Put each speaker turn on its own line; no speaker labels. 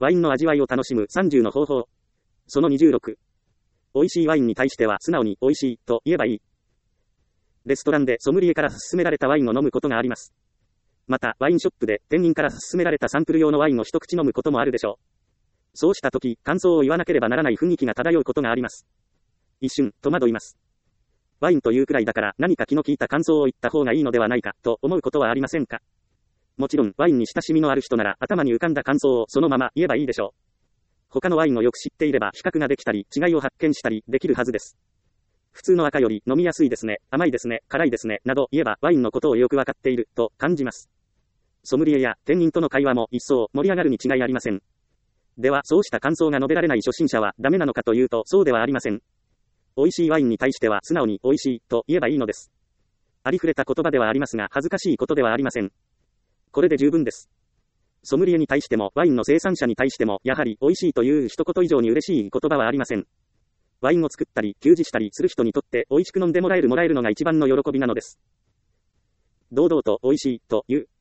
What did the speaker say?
ワインの味わいを楽しむ30の方法。その26。美味しいワインに対しては素直に美味しいと言えばいい。レストランでソムリエから勧められたワインを飲むことがあります。また、ワインショップで店員から勧められたサンプル用のワインを一口飲むこともあるでしょう。そうした時、感想を言わなければならない雰囲気が漂うことがあります。一瞬、戸惑います。ワインというくらいだから何か気の利いた感想を言った方がいいのではないか、と思うことはありませんか？もちろん、ワインに親しみのある人なら頭に浮かんだ感想をそのまま言えばいいでしょう。他のワインをよく知っていれば比較ができたり、違いを発見したりできるはずです。普通の赤より飲みやすいですね、甘いですね、辛いですね、など言えばワインのことをよくわかっている、と感じます。ソムリエや店員との会話も一層盛り上がるに違いありません。では、そうした感想が述べられない初心者はダメなのかというと、そうではありません。美味しいワインに対しては素直に美味しいと言えばいいのです。ありふれた言葉ではありますが、恥ずかしいことではありません。これで十分です。ソムリエに対しても、ワインの生産者に対しても、やはり美味しいという一言以上に嬉しい言葉はありません。ワインを作ったり、給仕したりする人にとって、美味しく飲んでもらえるのが一番の喜びなのです。堂々と美味しいという。